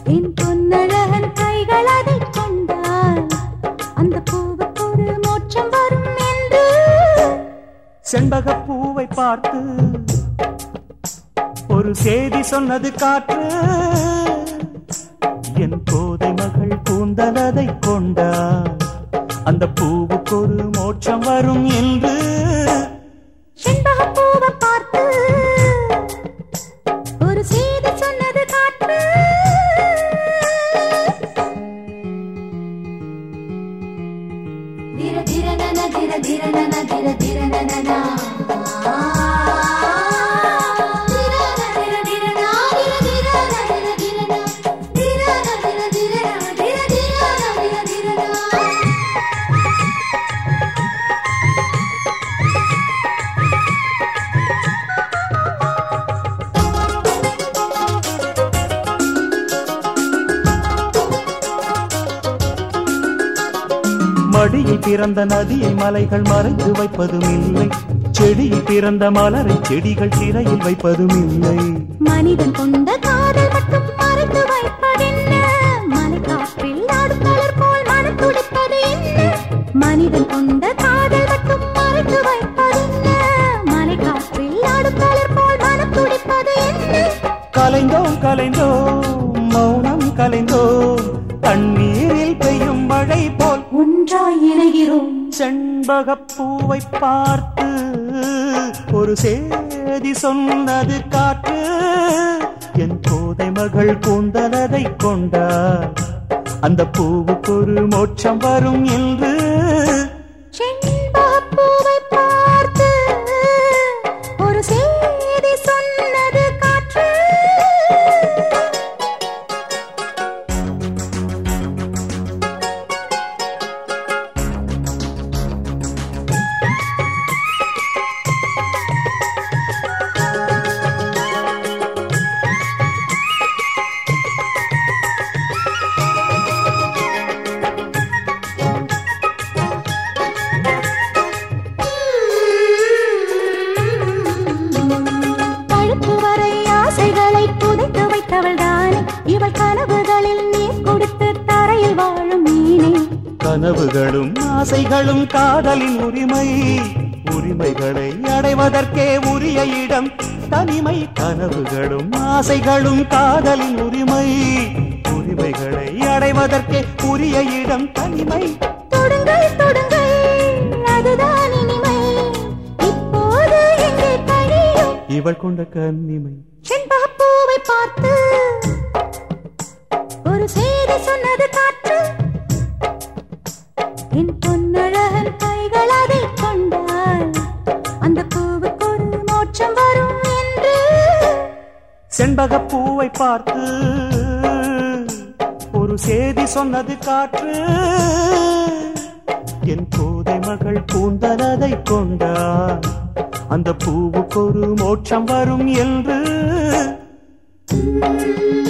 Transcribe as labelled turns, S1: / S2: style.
S1: என் பொன்னழகன் கைகள் அதை கொண்டால் அந்த பூவுக்கு ஒரு மோட்சம் வரும் என்று
S2: செண்பக பூவை பார்த்து ஒரு செய்தி சொன்னது காற்று என் கோதை மகள் கூந்தலதை கொண்டால் அந்த பூவுக்கு ஒரு மோட்சம் வரும் என்று
S1: செண்பக பூவை பார்த்து ஒரு செய்தி சொன்னது காற்று திர திர நன திர திர நன திர திர நன
S2: மடியில் பிறந்த நதியை மலைகள் மறைத்து வைப்பதும் இல்லை செடியில் பிறந்த மலரை செடிகள் திரையில் வைப்பதும் இல்லை
S1: மனிதன் கொண்ட காதல் மட்டும் மறைத்து வைப்பதென்ன மலை காற்றில் ஆடும் மலர் போல் மனம் துடிப்பது என்ன மனிதன் கொண்ட காதல் மட்டும் மறைத்து வைப்பதென்ன மலை காற்றில் ஆடும் மலர் போல் மனம் துடிப்பது என்ன
S2: கலைந்தோம் கலைந்தோம் மௌனம் கலைந்தோம் தண்ணீரில் பெய்யும் மழை போல்
S1: ஒன்றாய் இணைகிறோம்
S2: செண்பக பூவை பார்த்து ஒரு சேதி சொன்னது காற்று என் கோதை மகள் கூந்தலதை கொண்டார் அந்த பூவுக்கு ஒரு மோட்சம் வரும் என்று
S1: செண்பக பூவை பார்த்து ஒரு சேதி சொன்னது காற்று இவள் கனவுகளில் நீர் கொடுத்து தரையில் வாழும் மீனே
S2: கனவுகளும் ஆசைகளும் காதலின் உரிமை உரிமைகளை அடைவதற்கே உரிய இடம் தனிமை கனவுகளும் ஆசைகளும் காதலின் உரிமை உரிமைகளை அடைவதற்கே உரிய இடம் தனிமை
S1: தொடுங்கள் தொடுங்கள் அதுதான் இனிமை இப்போது எங்கே கழியும்
S2: இவள் கொண்ட கன்னிமை
S1: செண்பக பூவை பார்த்து ஒரு செய்தி சொன்னது காற்று என் பொன்னழகன் கைகள் அதை கொண்டால் அந்த பூவுக்கு ஒரு மோட்சம் வரும் என்று
S2: செண்பக பூவை பார்த்து ஒரு செய்தி சொன்னது காற்று என் கோதை மகள் கூந்தலதை கொண்டால் அந்த பூவுக்கு ஒரு மோட்சம் வரும் என்று